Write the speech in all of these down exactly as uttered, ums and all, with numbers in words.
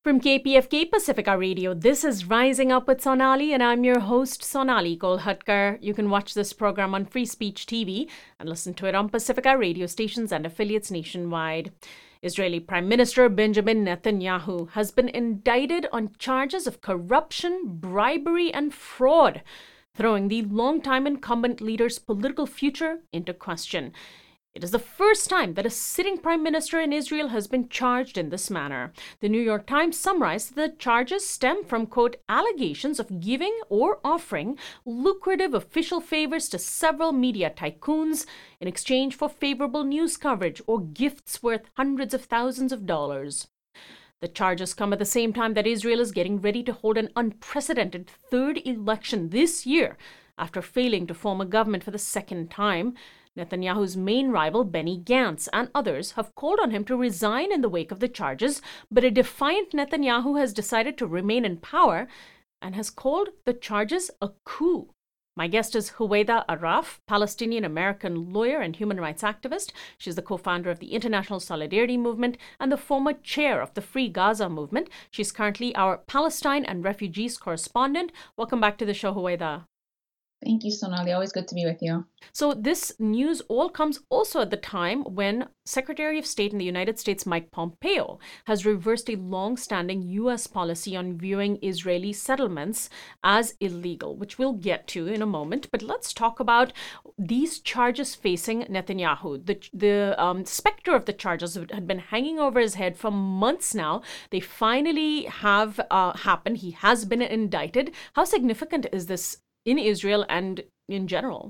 From K P F K Pacifica Radio, this is Rising Up with Sonali, and I'm your host, Sonali Kolhatkar. You can watch this program on Free Speech T V and listen to it on Pacifica radio stations and affiliates nationwide. Israeli Prime Minister Benjamin Netanyahu has been indicted on charges of corruption, bribery, and fraud, throwing the longtime incumbent leader's political future into question. It is the first time that a sitting prime minister in Israel has been charged in this manner. The New York Times summarized that the charges stem from, quote, allegations of giving or offering lucrative official favors to several media tycoons in exchange for favorable news coverage or gifts worth hundreds of thousands of dollars. The charges come at the same time that Israel is getting ready to hold an unprecedented third election this year after failing to form a government for the second time. Netanyahu's main rival, Benny Gantz, and others have called on him to resign in the wake of the charges, but a defiant Netanyahu has decided to remain in power and has called the charges a coup. My guest is Huwaida Araf, Palestinian-American lawyer and human rights activist. She's the co-founder of the International Solidarity Movement and the former chair of the Free Gaza Movement. She's currently our Palestine and refugees correspondent. Welcome back to the show, Huwaida. Thank you, Sonali. Always good to be with you. So this news all comes also at the time when Secretary of State in the United States, Mike Pompeo, has reversed a long-standing U S policy on viewing Israeli settlements as illegal, which we'll get to in a moment. But let's talk about these charges facing Netanyahu. The, the um, specter of the charges had been hanging over his head for months now. They finally have uh, happened. He has been indicted. How significant is this in Israel and in general?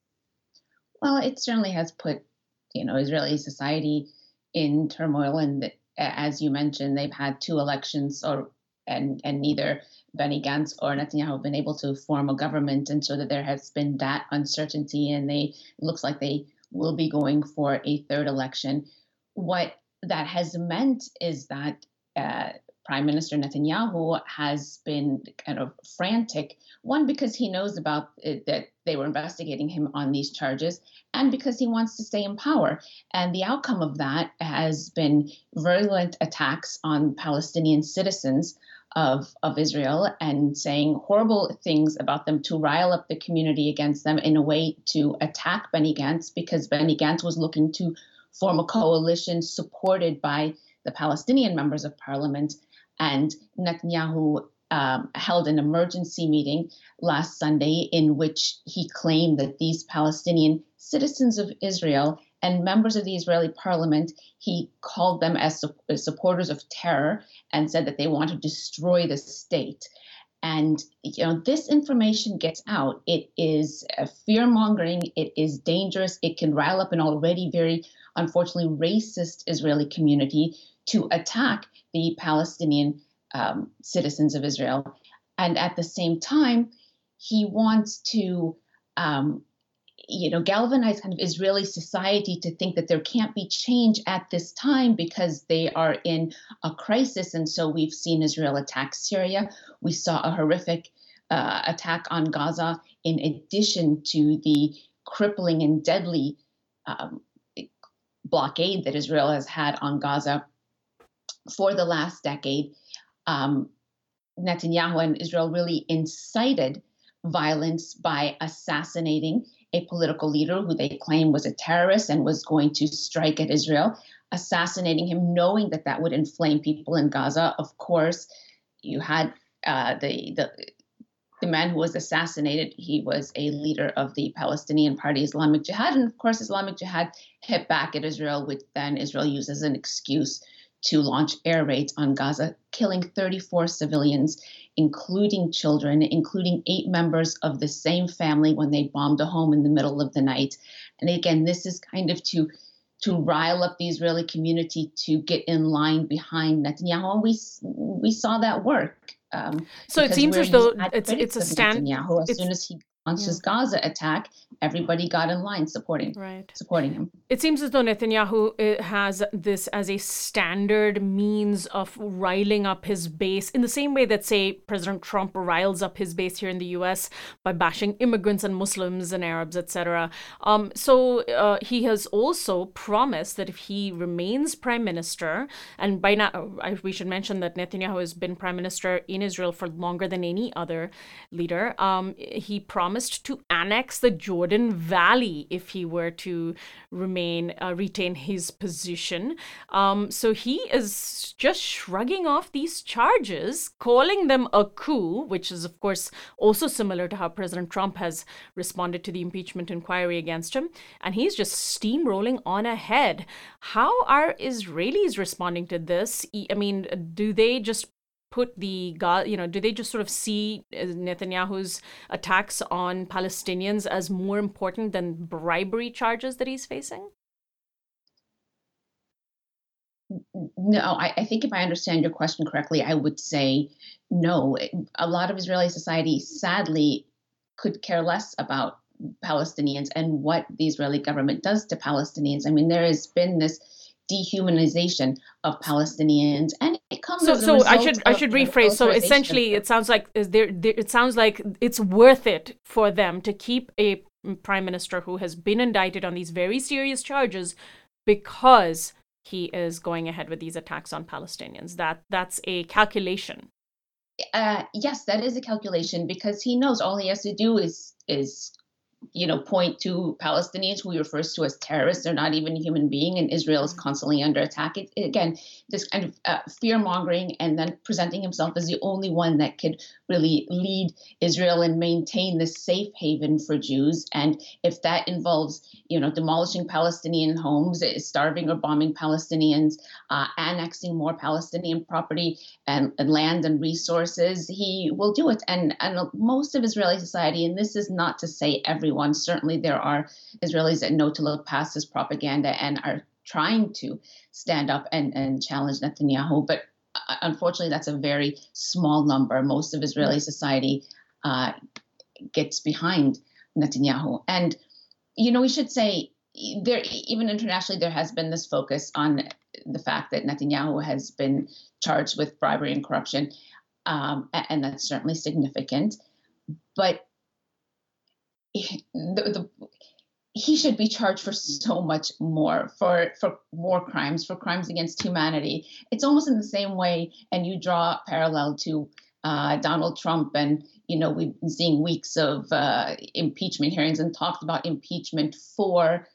Well, it certainly has put, you know, Israeli society in turmoil. And as you mentioned, they've had two elections, or and and neither Benny Gantz or Netanyahu have been able to form a government, and so that there has been that uncertainty. And they it looks like they will be going for a third election. What that has meant is that uh, Prime Minister Netanyahu has been kind of frantic, one, because he knows about it, that they were investigating him on these charges, and because he wants to stay in power. And the outcome of that has been virulent attacks on Palestinian citizens of, of Israel, and saying horrible things about them to rile up the community against them, in a way to attack Benny Gantz, because Benny Gantz was looking to form a coalition supported by the Palestinian members of parliament. And Netanyahu um, held an emergency meeting last Sunday in which he claimed that these Palestinian citizens of Israel and members of the Israeli parliament, he called them as, su- as supporters of terror, and said that they want to destroy the state. And, you know, this information gets out. It is uh, fear-mongering. It is dangerous. It can rile up an already very, unfortunately, racist Israeli community to attack the Palestinian um, citizens of Israel. And at the same time, he wants to, um, you know, galvanize kind of Israeli society to think that there can't be change at this time because they are in a crisis. And so we've seen Israel attack Syria. We saw a horrific uh, attack on Gaza, in addition to the crippling and deadly um, blockade that Israel has had on Gaza for the last decade. um, Netanyahu and Israel really incited violence by assassinating a political leader who they claim was a terrorist and was going to strike at Israel, assassinating him, knowing that that would inflame people in Gaza. Of course, you had uh, the, the the man who was assassinated. He was a leader of the Palestinian Party, Islamic Jihad. And of course, Islamic Jihad hit back at Israel, which then Israel used as an excuse to launch air raids on Gaza, killing thirty-four civilians, including children, including eight members of the same family when they bombed a home in the middle of the night. And again, this is kind of to to rile up the Israeli community to get in line behind Netanyahu. And we we saw that work. Um, so it seems as though it's it's a stand. Netanyahu, as it's, soon as he yeah. Gaza attack, everybody got in line supporting, right. supporting him. It seems as though Netanyahu has this as a standard means of riling up his base in the same way that, say, President Trump riles up his base here in the U S by bashing immigrants and Muslims and Arabs, et cetera. Um, so uh, he has also promised that if he remains prime minister, and by now we should mention that Netanyahu has been prime minister in Israel for longer than any other leader, um, he promised to annex the Jordan Valley if he were to remain, uh, retain his position. Um, so he is just shrugging off these charges, calling them a coup, which is, of course, also similar to how President Trump has responded to the impeachment inquiry against him. And he's just steamrolling on ahead. How are Israelis responding to this? I mean, do they just put the, you know, do they just sort of see Netanyahu's attacks on Palestinians as more important than bribery charges that he's facing? No, I, I think if I understand your question correctly, I would say no. A lot of Israeli society, sadly, could care less about Palestinians and what the Israeli government does to Palestinians. I mean, there has been this dehumanization of Palestinians, and it comes. So, as a so I result should I should rephrase. So essentially, it sounds like there, there. It sounds like it's worth it for them to keep a prime minister who has been indicted on these very serious charges because he is going ahead with these attacks on Palestinians. That that's a calculation. Uh, yes, that is a calculation because he knows all he has to do is is. you know, point to Palestinians who he refers to as terrorists. They're not even a human being, and Israel is constantly under attack. It, again, this kind of uh, fear-mongering and then presenting himself as the only one that could really lead Israel and maintain this safe haven for Jews. And if that involves, you know, demolishing Palestinian homes, starving or bombing Palestinians, uh, annexing more Palestinian property and, and land and resources, he will do it. And, and most of Israeli society, and this is not to say everyone, One. Certainly there are Israelis that know to look past this propaganda and are trying to stand up and, and challenge Netanyahu. But uh, unfortunately, that's a very small number. Most of Israeli society uh, gets behind Netanyahu. And, you know, we should say there, even internationally, there has been this focus on the fact that Netanyahu has been charged with bribery and corruption. Um, and that's certainly significant. But The, the, he should be charged for so much more, for, for war crimes, for crimes against humanity. It's almost in the same way, and you draw a parallel to uh, Donald Trump, and, you know, we've been seeing weeks of uh, impeachment hearings and talked about impeachment for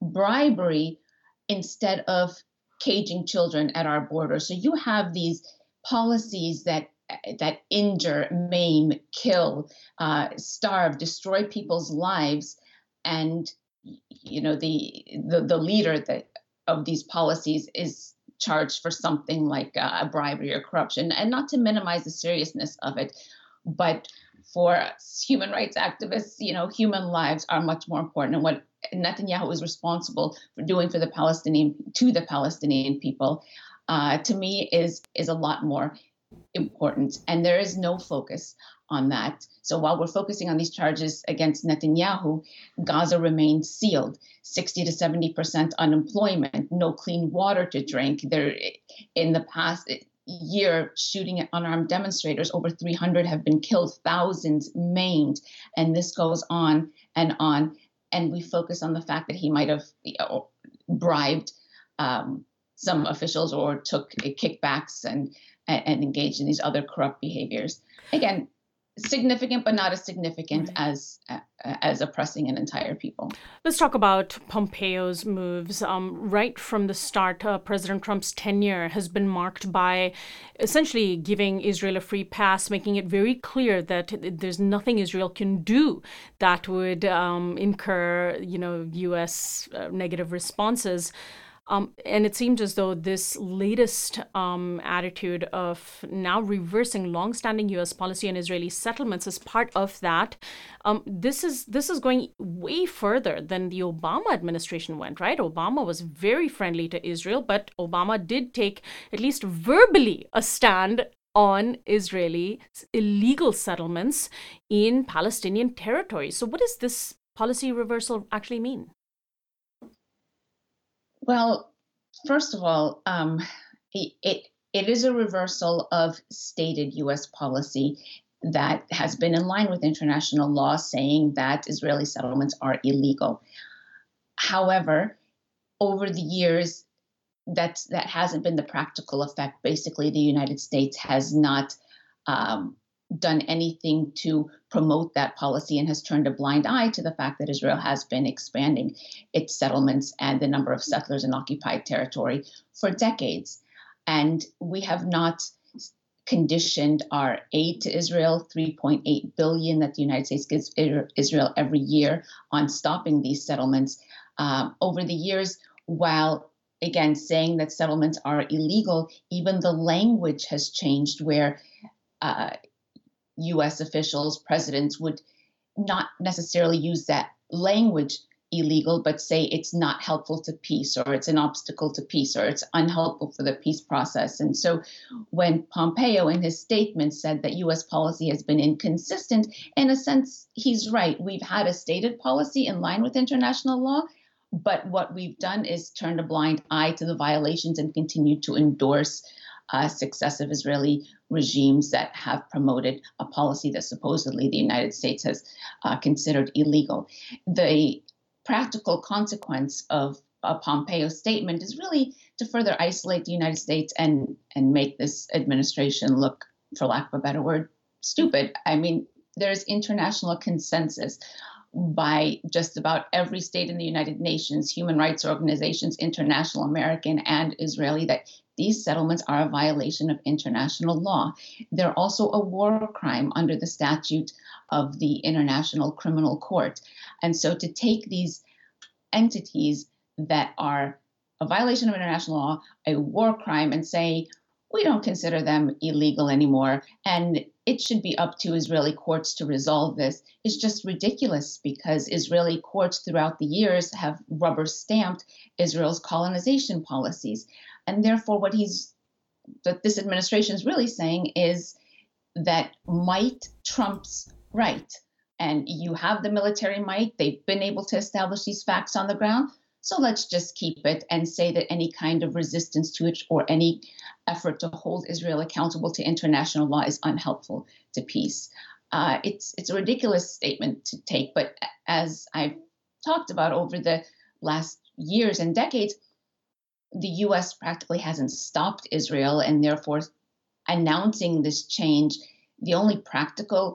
bribery instead of caging children at our border. So you have these policies that that injure, maim, kill, uh, starve, destroy people's lives. And, you know, the the, the leader that, of these policies is charged for something like uh, bribery or corruption. And not to minimize the seriousness of it, but for human rights activists, you know, human lives are much more important. And what Netanyahu is responsible for doing for the Palestinian, to the Palestinian people, uh, to me is is a lot more important, and there is no focus on that. So while we're focusing on these charges against Netanyahu, Gaza remains sealed, sixty to seventy percent unemployment, no clean water to drink. There, in the past year, shooting at unarmed demonstrators, over three hundred have been killed, thousands maimed, and this goes on and on. And we focus on the fact that he might have, you know, bribed um, some officials or took kickbacks and and engaged in these other corrupt behaviors. Again, significant, but not as significant right. as uh, as oppressing an entire people. Let's talk about Pompeo's moves. Um, right from the start, uh, President Trump's tenure has been marked by essentially giving Israel a free pass, making it very clear that there's nothing Israel can do that would um, incur, you know, U S uh, negative responses. Um, and it seemed as though this latest um, attitude of now reversing longstanding U S policy on Israeli settlements is part of that. Um, this is this is going way further than the Obama administration went, right? Obama was very friendly to Israel, but Obama did take, at least verbally, a stand on Israeli illegal settlements in Palestinian territory. So what does this policy reversal actually mean? Well, first of all, um, it, it it is a reversal of stated U S policy that has been in line with international law, saying that Israeli settlements are illegal. However, over the years, that's that hasn't been the practical effect. Basically, the United States has not um, done anything to promote that policy and has turned a blind eye to the fact that Israel has been expanding its settlements and the number of settlers in occupied territory for decades. And we have not conditioned our aid to Israel, three point eight billion dollars that the United States gives Israel every year, on stopping these settlements. Um, over the years, while again saying that settlements are illegal, even the language has changed, where uh, U S officials, presidents would not necessarily use that language, illegal, but say it's not helpful to peace, or it's an obstacle to peace, or it's unhelpful for the peace process. And so when Pompeo in his statement said that U S policy has been inconsistent, in a sense, he's right. We've had a stated policy in line with international law, but what we've done is turned a blind eye to the violations and continued to endorse uh, successive Israeli regimes that have promoted a policy that supposedly the United States has uh, considered illegal. The practical consequence of a Pompeo statement is really to further isolate the United States and, and make this administration look, for lack of a better word, stupid. I mean, there's international consensus by just about every state in the United Nations, human rights organizations, international, American, and Israeli, that these settlements are a violation of international law. They're also a war crime under the statute of the International Criminal Court. And so to take these entities that are a violation of international law, a war crime, and say, we don't consider them illegal anymore, and it should be up to Israeli courts to resolve this, is just ridiculous, because Israeli courts throughout the years have rubber stamped Israel's colonization policies. And therefore, what he's, what this administration is really saying is that might trumps right. And you have the military might. They've been able to establish these facts on the ground. So let's just keep it and say that any kind of resistance to it or any effort to hold Israel accountable to international law is unhelpful to peace. Uh, it's it's a ridiculous statement to take, but as I've talked about over the last years and decades, the U S practically hasn't stopped Israel, and therefore announcing this change, the only practical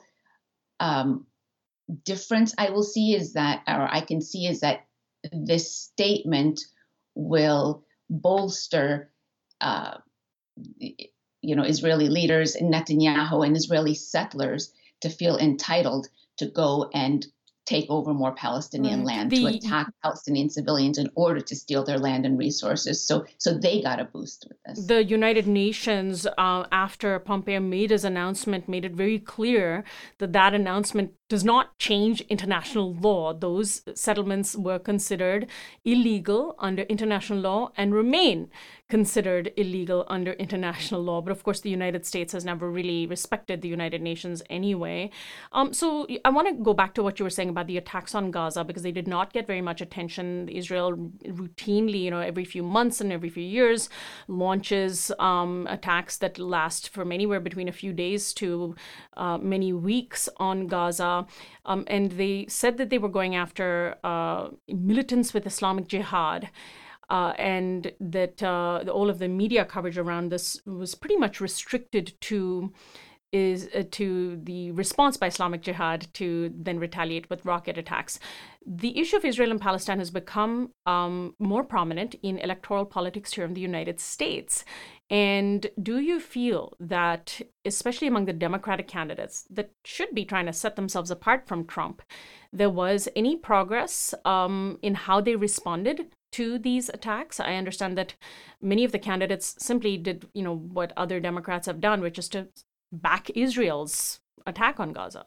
um, difference I will see is that, or I can see is that this statement will bolster, uh, you know, Israeli leaders, Netanyahu, and Israeli settlers to feel entitled to go and take over more Palestinian Right. land, The to attack Palestinian civilians in order to steal their land and resources. So, so they got a boost with this. The United Nations, uh, after Pompeo made his announcement, made it very clear that that announcement does not change international law. Those settlements were considered illegal under international law and remain considered illegal under international law. But of course, the United States has never really respected the United Nations anyway. Um, so I want to go back to what you were saying about the attacks on Gaza, because they did not get very much attention. Israel routinely, you know, every few months and every few years, launches um, attacks that last from anywhere between a few days to uh, many weeks on Gaza. Um, and they said that they were going after uh, militants with Islamic Jihad. Uh, and that uh, all of the media coverage around this was pretty much restricted to is uh, to the response by Islamic Jihad to then retaliate with rocket attacks. The issue of Israel and Palestine has become um, more prominent in electoral politics here in the United States. And do you feel that, especially among the Democratic candidates that should be trying to set themselves apart from Trump, there was any progress um, in how they responded to these attacks? I understand that many of the candidates simply did, you know, what other Democrats have done, which is to back Israel's attack on Gaza.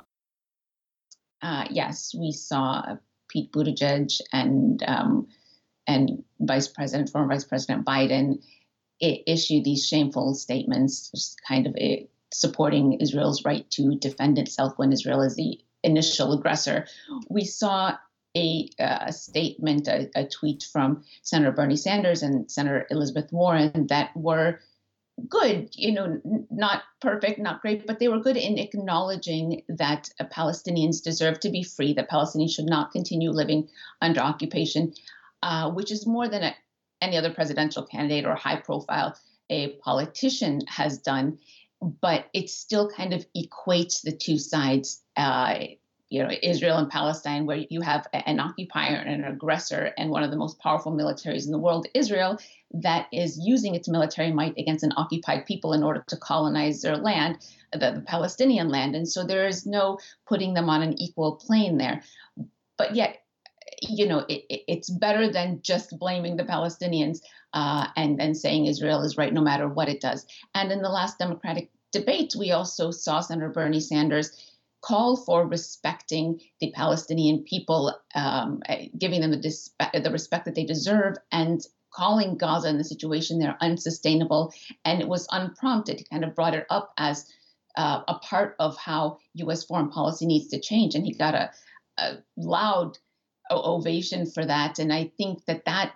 Uh, yes, we saw Pete Buttigieg and um, and Vice President, former Vice President Biden, I- issue these shameful statements, just kind of a, supporting Israel's right to defend itself when Israel is the initial aggressor. We saw a, a statement, a, a tweet from Senator Bernie Sanders and Senator Elizabeth Warren that were good, you know, n- not perfect, not great, but they were good in acknowledging that uh, Palestinians deserve to be free, that Palestinians should not continue living under occupation, uh, which is more than a, any other presidential candidate or high profile a politician has done. But it still kind of equates the two sides. Uh, you know, Israel and Palestine, where you have an occupier and an aggressor, and one of the most powerful militaries in the world, Israel, that is using its military might against an occupied people in order to colonize their land, the, the Palestinian land. And so there is no putting them on an equal plane there. But yet, you know, it, it, it's better than just blaming the Palestinians uh, and then saying Israel is right no matter what it does. And in the last Democratic debate, we also saw Senator Bernie Sanders call for respecting the Palestinian people, um, giving them the, dis- the respect that they deserve, and calling Gaza and the situation there unsustainable. And it was unprompted. He kind of brought it up as uh, a part of how U S foreign policy needs to change. And he got a, a loud ovation for that. And I think that that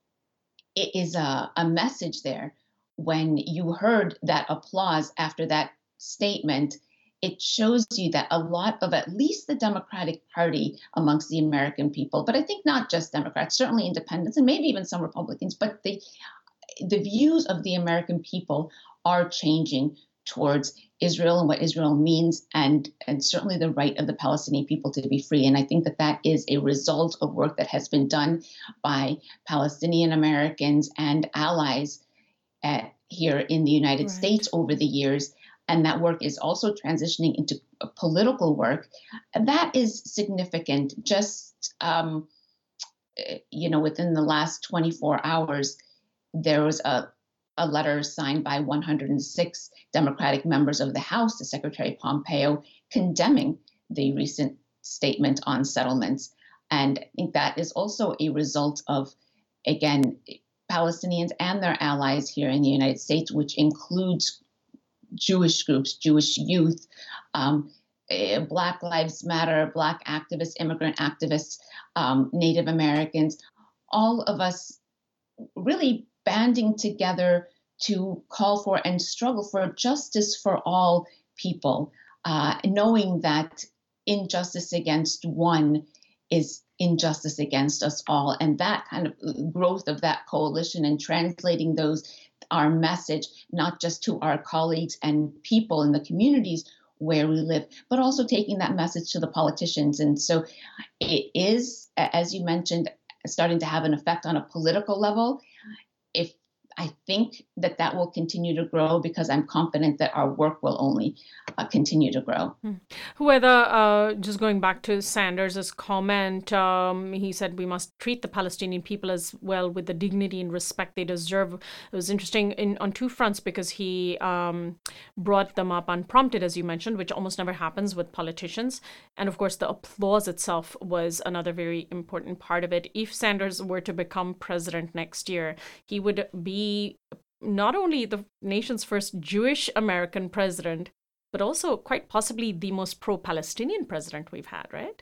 is a, a message there. When you heard that applause after that statement, it shows you that a lot of at least the Democratic Party amongst the American people, but I think not just Democrats, certainly independents and maybe even some Republicans, but the the views of the American people are changing towards Israel and what Israel means, and, and certainly the right of the Palestinian people to be free. And I think that that is a result of work that has been done by Palestinian Americans and allies at, here in the United Right. States over the years. And that work is also transitioning into political work. That is significant. Just, um, you know, within the last twenty-four hours, there was a, a letter signed by one hundred six Democratic members of the House to Secretary Pompeo condemning the recent statement on settlements. And I think that is also a result of, again, Palestinians and their allies here in the United States, which includes Jewish groups, Jewish youth, um, eh, Black Lives Matter, Black activists, immigrant activists, um, Native Americans, all of us really banding together to call for and struggle for justice for all people, uh, knowing that injustice against one is injustice against us all. And that kind of growth of that coalition and translating those, our message, not just to our colleagues and people in the communities where we live, but also taking that message to the politicians. And so it is, as you mentioned, starting to have an effect on a political level. If I think that that will continue to grow, because I'm confident that our work will only uh, continue to grow. Whether, uh, just going back to Sanders' comment, um, he said we must treat the Palestinian people as well with the dignity and respect they deserve. It was interesting in on two fronts, because he um, brought them up unprompted, as you mentioned, which almost never happens with politicians. And of course, the applause itself was another very important part of it. If Sanders were to become president next year, he would be not only the nation's first Jewish American president, but also quite possibly the most pro-Palestinian president we've had, right?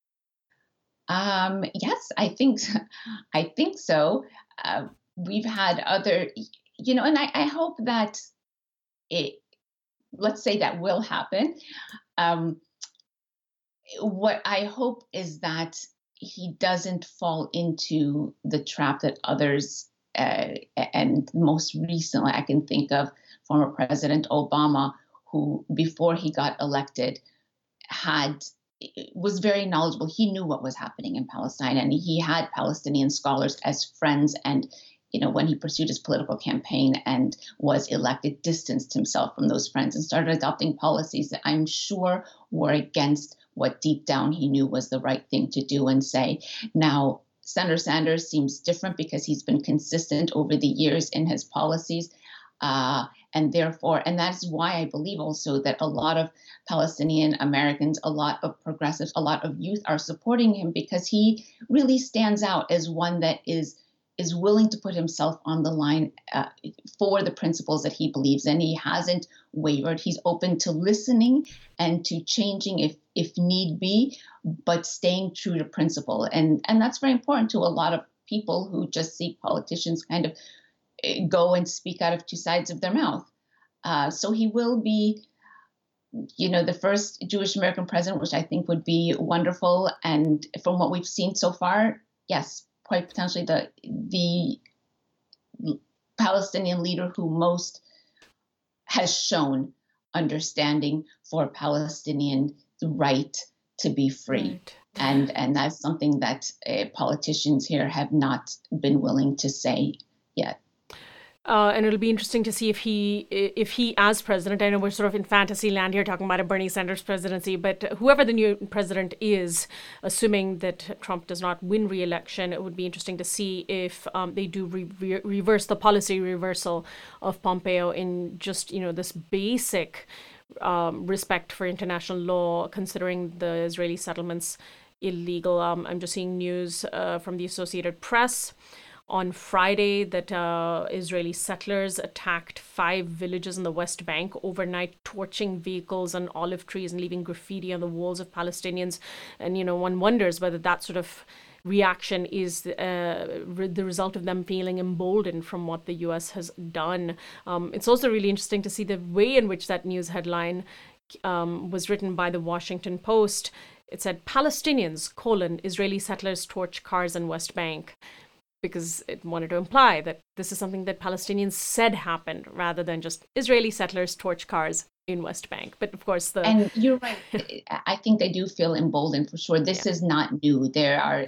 Um, yes, I think I think so. Uh, we've had other, you know, and I, I hope that it, let's say that will happen. Um, what I hope is that he doesn't fall into the trap that others, uh, and most recently I can think of former President Obama, who before he got elected had was very knowledgeable. He knew what was happening in Palestine, and he had Palestinian scholars as friends. And you know, when he pursued his political campaign and was elected, distanced himself from those friends and started adopting policies that I'm sure were against what deep down he knew was the right thing to do and say. Now, Senator Sanders seems different because he's been consistent over the years in his policies. Uh, and therefore, and that's why I believe also that a lot of Palestinian Americans, a lot of progressives, a lot of youth are supporting him, because he really stands out as one that is is willing to put himself on the line uh, for the principles that he believes in. He hasn't wavered. He's open to listening and to changing if if need be, but staying true to principle. And and that's very important to a lot of people who just see politicians kind of go and speak out of two sides of their mouth. Uh, so he will be, you know, the first Jewish American president, which I think would be wonderful. And from what we've seen so far, yes, quite potentially the the Palestinian leader who most has shown understanding for Palestinian right to be free. Right. And and that's something that uh, politicians here have not been willing to say yet. Uh, and it'll be interesting to see if he, if he as president, I know we're sort of in fantasy land here talking about a Bernie Sanders presidency, but whoever the new president is, assuming that Trump does not win re-election, it would be interesting to see if um, they do re- re- reverse the policy reversal of Pompeo in just, you know, this basic um, respect for international law, considering the Israeli settlements illegal. Um, I'm just seeing news uh, from the Associated Press on Friday that uh, Israeli settlers attacked five villages in the West Bank overnight, torching vehicles and olive trees and leaving graffiti on the walls of Palestinians. And, you know, one wonders whether that sort of reaction is uh, re- the result of them feeling emboldened from what the U S has done. Um, it's also really interesting to see the way in which that news headline um, was written by the Washington Post. It said, Palestinians, colon, Israeli settlers torch cars in West Bank, because it wanted to imply that this is something that Palestinians said happened rather than just Israeli settlers torch cars in West Bank. But of course, the... And you're right. I think they do feel emboldened for sure. This yeah. is not new. There are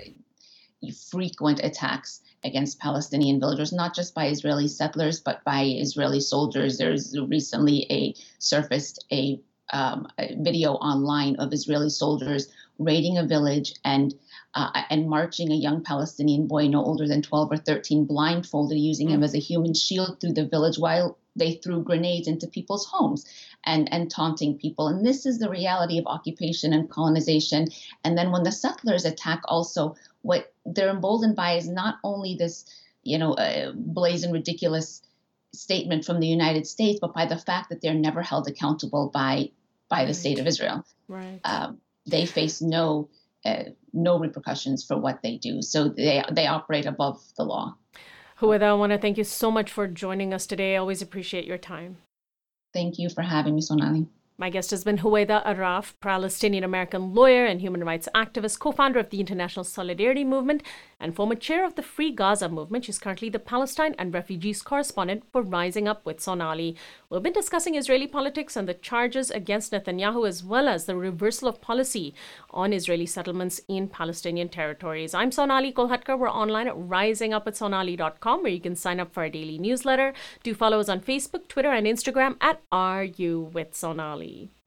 frequent attacks against Palestinian villagers, not just by Israeli settlers, but by Israeli soldiers. There's recently a surfaced a, um, a video online of Israeli soldiers raiding a village and uh, and marching a young Palestinian boy no older than twelve or thirteen, blindfolded, using mm. him as a human shield through the village while they threw grenades into people's homes and, and taunting people. And this is the reality of occupation and colonization. And then when the settlers attack also, what they're emboldened by is not only this, you know, uh, blazing ridiculous statement from the United States, but by the fact that they're never held accountable by by right. the state of Israel. Right. Um, they face no uh, no repercussions for what they do. So they they operate above the law. Huwaida, I want to thank you so much for joining us today. I always appreciate your time. Thank you for having me, Sonali. My guest has been Huwaida Araf, Palestinian-American lawyer and human rights activist, co-founder of the International Solidarity Movement, and former chair of the Free Gaza Movement. She's currently the Palestine and refugees correspondent for Rising Up with Sonali. We've been discussing Israeli politics and the charges against Netanyahu, as well as the reversal of policy on Israeli settlements in Palestinian territories. I'm Sonali Kolhatkar. We're online at rising up with sonali dot com, where you can sign up for our daily newsletter. Do follow us on Facebook, Twitter, and Instagram at Are You With Sonali.